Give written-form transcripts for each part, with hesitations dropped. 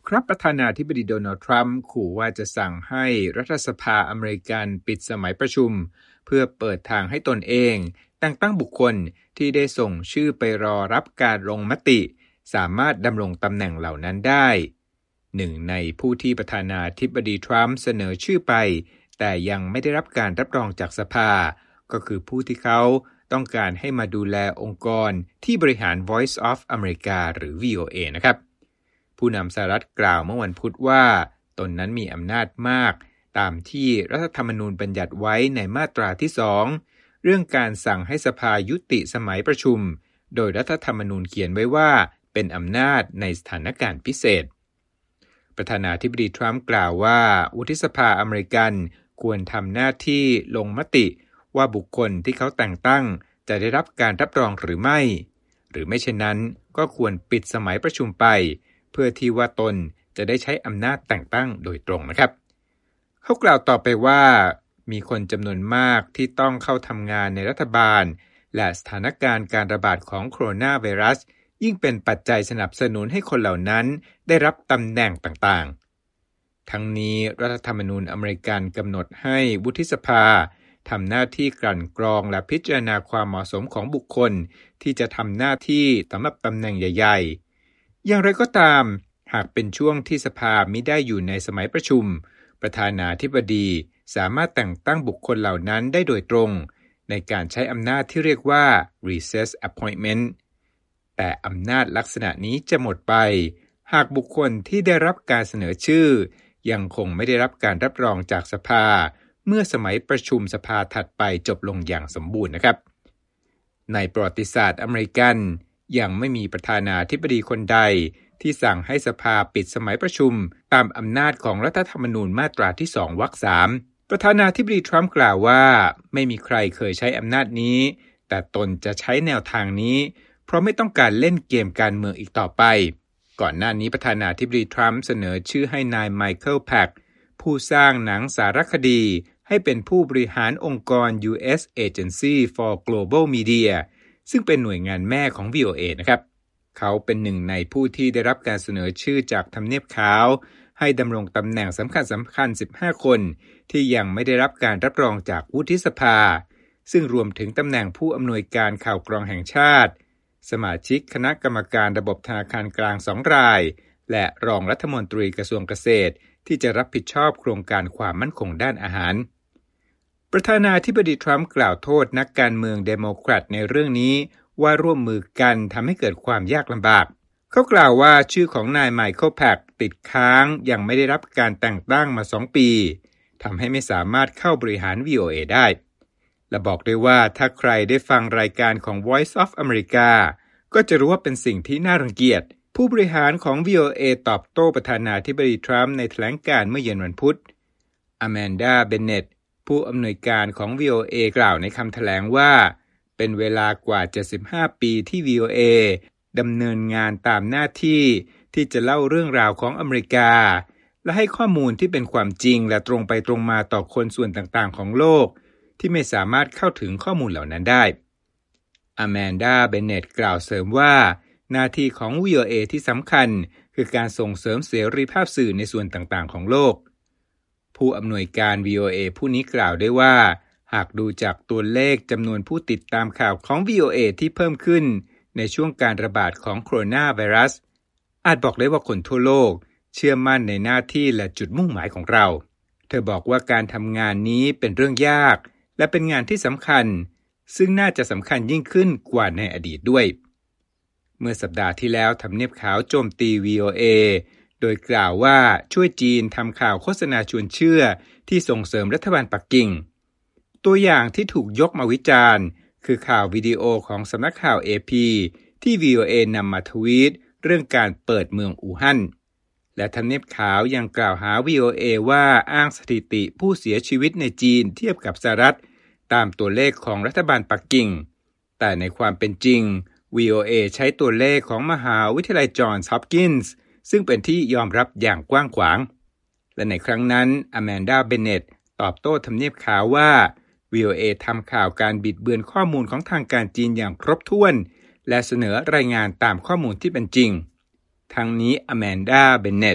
ครับประธานาธิบดีโดนัลด์ทรัมป์ขู่ว่าจะสั่งให้รัฐสภาอเมริกันปิดสมัยประชุมเพื่อเปิดทางให้ตนเองแต่งตั้งบุคคลที่ได้ส่งชื่อไปรอรับการลงมติสามารถดำรงตำแหน่งเหล่านั้นได้หนึ่งในผู้ที่ประธานาธิบดีทรัมป์เสนอชื่อไปแต่ยังไม่ได้รับการรับรองจากสภาก็คือผู้ที่เขาต้องการให้มาดูแลองค์กรที่บริหาร Voice of America หรือ VOA นะครับผู้นำสหรัฐกล่าวเมื่อวันพุธว่าตนนั้นมีอำนาจมากตามที่รัฐธรรมนูญบัญญัติไว้ในมาตราที่2เรื่องการสั่งให้สภายุติสมัยประชุมโดยรัฐธรรมนูญเขียนไว้ว่าเป็นอำนาจในสถานการณ์พิเศษประธานาธิบดีทรัมป์กล่าวว่าวุฒิสภาอเมริกันควรทำหน้าที่ลงมติว่าบุคคลที่เขาแต่งตั้งจะได้รับการรับรองหรือไม่หรือไม่เช่นนั้นก็ควรปิดสมัยประชุมไปเพื่อที่ว่าตนจะได้ใช้อำนาจแต่งตั้งโดยตรงนะครับเขากล่าวต่อไปว่ามีคนจำนวนมากที่ต้องเข้าทำงานในรัฐบาลและสถานการณ์การระบาดของโคโรนาไวรัสยิ่งเป็นปัจจัยสนับสนุนให้คนเหล่านั้นได้รับตำแหน่งต่างๆทั้งนี้รัฐธรรมนูญอเมริกันกำหนดให้วุฒิสภาทำหน้าที่กลั่นกรองและพิจารณาความเหมาะสมของบุคคลที่จะทำหน้าที่สำหรับตำแหน่งใหญ่ๆอย่างไรก็ตามหากเป็นช่วงที่สภามิได้อยู่ในสมัยประชุมประธานาธิบดีสามารถแต่งตั้งบุคคลเหล่านั้นได้โดยตรงในการใช้อำนาจที่เรียกว่า recess appointment แต่อำนาจลักษณะนี้จะหมดไปหากบุคคลที่ได้รับการเสนอชื่อยังคงไม่ได้รับการรับรองจากสภาเมื่อสมัยประชุมสภาถัดไปจบลงอย่างสมบูรณ์นะครับในประวัติศาสตร์อเมริกันยังไม่มีประธานาธิบดีคนใดที่สั่งให้สภาปิดสมัยประชุมตามอำนาจของรัฐธรรมนูญมาตราที่2วรรค3ประธานาธิบดีทรัมป์กล่าวว่าไม่มีใครเคยใช้อำนาจนี้แต่ตนจะใช้แนวทางนี้เพราะไม่ต้องการเล่นเกมการเมืองอีกต่อไปก่อนหน้านี้ประธานาธิบดีทรัมป์เสนอชื่อให้นายไมเคิลแพ็กผู้สร้างหนังสารคดีให้เป็นผู้บริหารองค์กร U.S. Agency for Global Media ซึ่งเป็นหน่วยงานแม่ของ VOA นะครับเขาเป็นหนึ่งในผู้ที่ได้รับการเสนอชื่อจากทำเนียบขาวให้ดำรงตำแหน่งสำคัญ15คนที่ยังไม่ได้รับการรับรองจากวุฒิสภาซึ่งรวมถึงตำแหน่งผู้อำนวยการข่าวกรองแห่งชาติสมาชิกคณะกรรมการระบบธนาคารกลาง2รายและรองรัฐมนตรีกระทรวงเกษตรที่จะรับผิดชอบโครงการความมั่นคงด้านอาหารประธานาธิบดีทรัมป์กล่าวโทษนักการเมืองเดโมแครตในเรื่องนี้ว่าร่วมมือกันทำให้เกิดความยากลำบากเขากล่าวว่าชื่อของนายไมเคิลแพ็กติดค้างยังไม่ได้รับการแต่งตั้งมา2ปีทำให้ไม่สามารถเข้าบริหาร VOA ได้และบอกด้วยว่าถ้าใครได้ฟังรายการของ Voice of America ก็จะรู้ว่าเป็นสิ่งที่น่ารังเกียจผู้บริหารของ VOA ตอบโต้ประธานาธิบดีทรัมป์ในแถลงการณ์เมื่อเย็นวันพุธอแมนดา เบนเนตผู้อำนวยการของ VOA กล่าวในคำแถลงว่าเป็นเวลากว่า75ปีที่ VOA ดำเนินงานตามหน้าที่ที่จะเล่าเรื่องราวของอเมริกาและให้ข้อมูลที่เป็นความจริงและตรงไปตรงมาต่อคนส่วนต่างๆของโลกที่ไม่สามารถเข้าถึงข้อมูลเหล่านั้นได้อแมนดา เบนเนตกล่าวเสริมว่าหน้าที่ของ VOA ที่สำคัญคือการส่งเสริมเสรีภาพสื่อในส่วนต่างๆของโลกผู้อำนวยการ VOA ผู้นี้กล่าวได้ว่าหากดูจากตัวเลขจำนวนผู้ติดตามข่าวของ VOA ที่เพิ่มขึ้นในช่วงการระบาดของโคโรนาไวรัสอาจบอกได้ว่าคนทั่วโลกเชื่อมั่นในหน้าที่และจุดมุ่งหมายของเราเธอบอกว่าการทำงานนี้เป็นเรื่องยากและเป็นงานที่สำคัญซึ่งน่าจะสำคัญยิ่งขึ้นกว่าในอดีตด้วยเมื่อสัปดาห์ที่แล้วทำเนียบขาวโจมตี VOA โดยกล่าวว่าช่วยจีนทำข่าวโฆษณาชวนเชื่อที่ส่งเสริมรัฐบาลปักกิ่งตัวอย่างที่ถูกยกมาวิจารณ์คือข่าววิดีโอของสำนักข่าว AP ที่ VOA นำมาทวีตเรื่องการเปิดเมืองอู่ฮั่นและทำเนียบขาวยังกล่าวหา VOA ว่าอ้างสถิติผู้เสียชีวิตในจีนเทียบกับสหรัฐตามตัวเลขของรัฐบาลปักกิ่งแต่ในความเป็นจริง VOA ใช้ตัวเลขของมหาวิทยาลัยจอห์นส์ฮอปกินส์ซึ่งเป็นที่ยอมรับอย่างกว้างขวางและในครั้งนั้นอแมนดา เบนเนตตอบโต้ทำเนียบขาวว่า VOA ทำข่าวการบิดเบือนข้อมูลของทางการจีนอย่างครบถ้วนและเสนอรายงานตามข้อมูลที่เป็นจริงทั้งนี้อแมนดา เบนเนต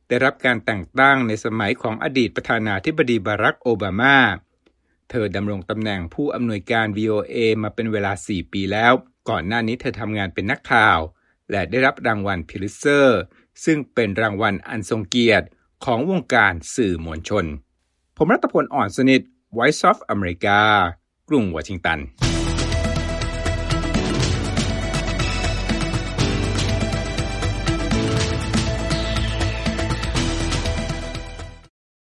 ได้รับการแต่งตั้งในสมัยของอดีตประธานาธิบดีบารักโอบามาเธอดำรงตำแหน่งผู้อำนวยการ VOA มาเป็นเวลา 4 ปีแล้วก่อนหน้านี้เธอทำงานเป็นนักข่าวและได้รับรางวัลพิลิตเซอร์ซึ่งเป็นรางวัลอันทรงเกียรติของวงการสื่อมวลชนผมรัตพล อ่อนสนิท Voice of America กรุงวอชิงตัน